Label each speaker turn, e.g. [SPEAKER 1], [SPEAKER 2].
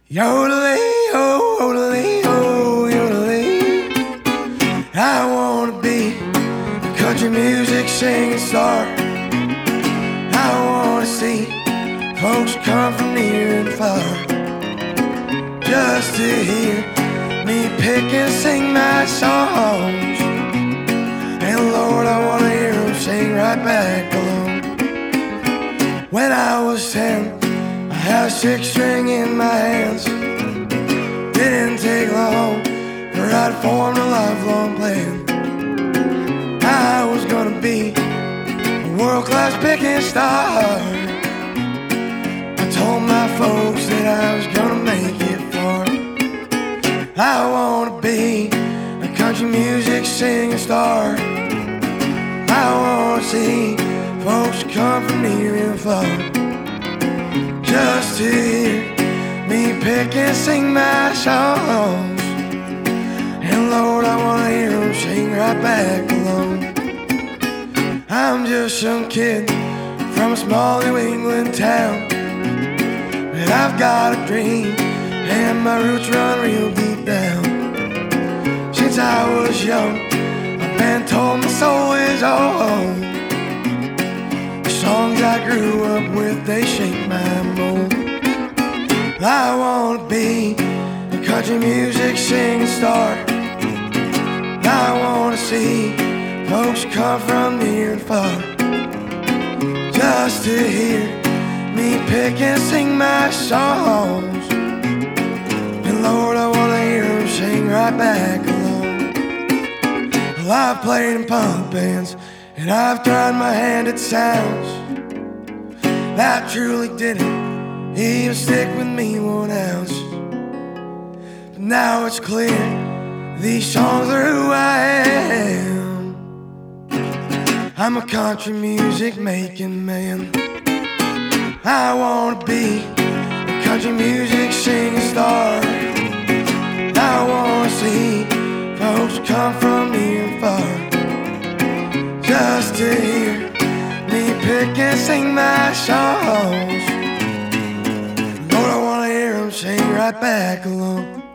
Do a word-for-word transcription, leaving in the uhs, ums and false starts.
[SPEAKER 1] Yodeling, oh, yodeling, oh, yodeling. I wanna be a country music singing star. I wanna see folks come from near and far, just to hear me pick and sing my songs. And Lord, I wanna hear them sing right back along. When I was ten, I had a six string in my hands. Didn't take long for I'd formed a lifelong plan. I was gonna be a world-class picking star. I told my folks that I was gonna make it far. I wanna be a country music singing star. I wanna see folks come from near and far, just to hear me pick and sing my songs. And Lord, I wanna hear them sing right back along. I'm just some kid from a small New England town, but I've got a dream and my roots run real deep down. Since I was young, I've been told my soul is old. The songs I grew up with, they shape my mold. I wanna be a country music singing star. I wanna see folks come from near and far, just to hear me pick and sing my songs. And Lord, I wanna hear them sing right back along. Well, I've played in punk bands and I've tried my hand at sounds that truly didn't even stick with me one ounce. But now it's clear these songs are who I am. I'm a country music making man. I wanna be a country music singing star. I wanna see folks come from near and far, just to hear me pick and sing my songs. Lord, I wanna hear them sing right back along.